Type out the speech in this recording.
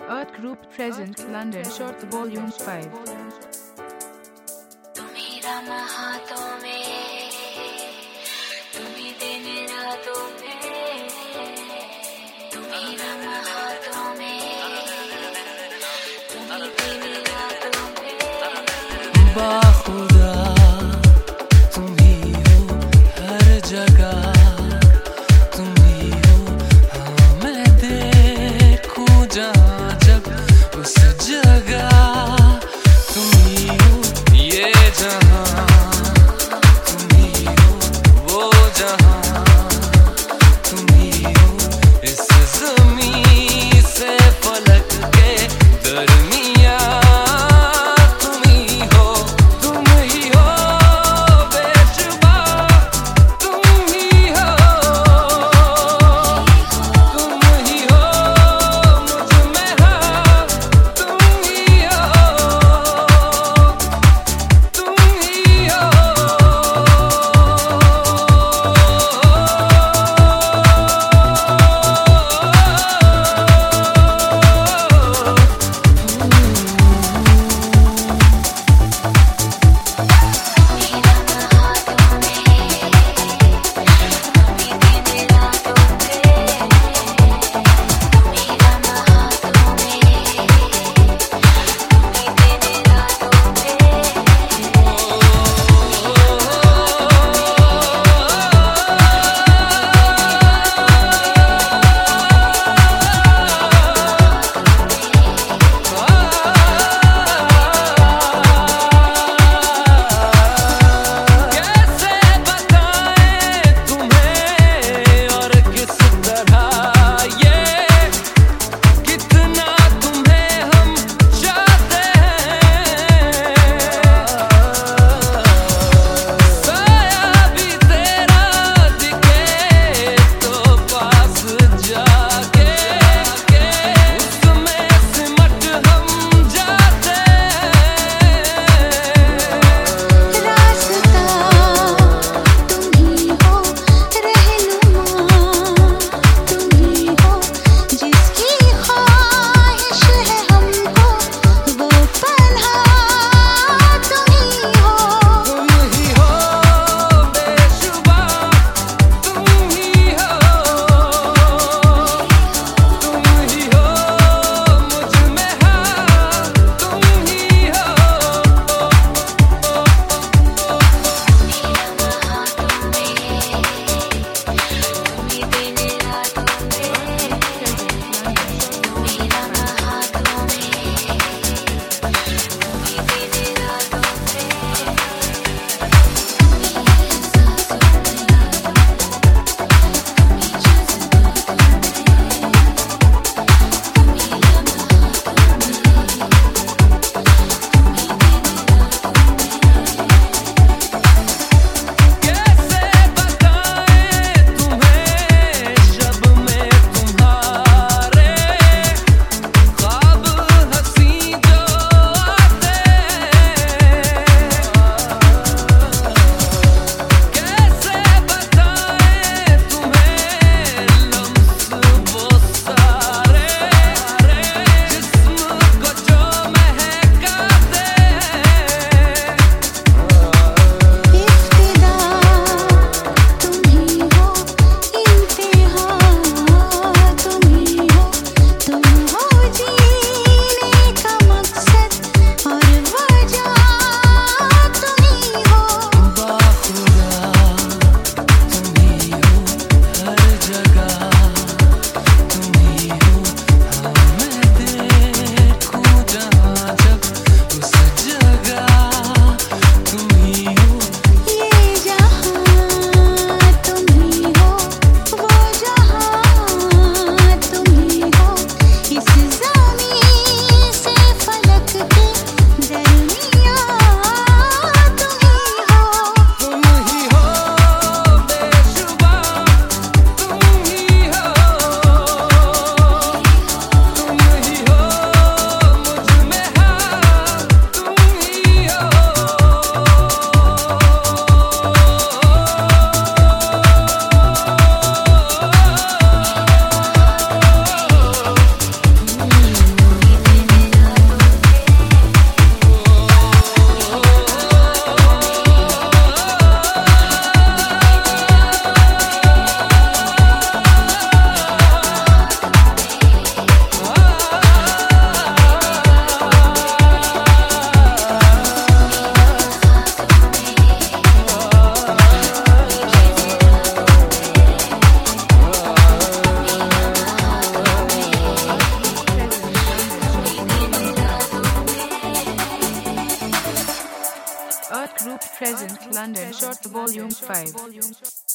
Earth Group presents London Short Volume 5. तुम्ही राम हाथों में, तुम्ही दिन रातों में, तुम्ही राम हाथों में, तुम्ही दिन रातों में। बाखुदा तुम ही हो हर जगह, तुम ही हो। हाँ मैं देखूं जहाँ जब उस जगह तुम ही हो। ये जहाँ तुम ही हो, वो जहाँ तुम ही हो। इस ज़मीं से फलक के दरमियाँ तुम ही हो, तुम ही हो। बेजुबा तुम ही हो, तुम ही हो। मुझ में हाँ तुम ही हो, तुम ही हो। Present London Short Volume 5.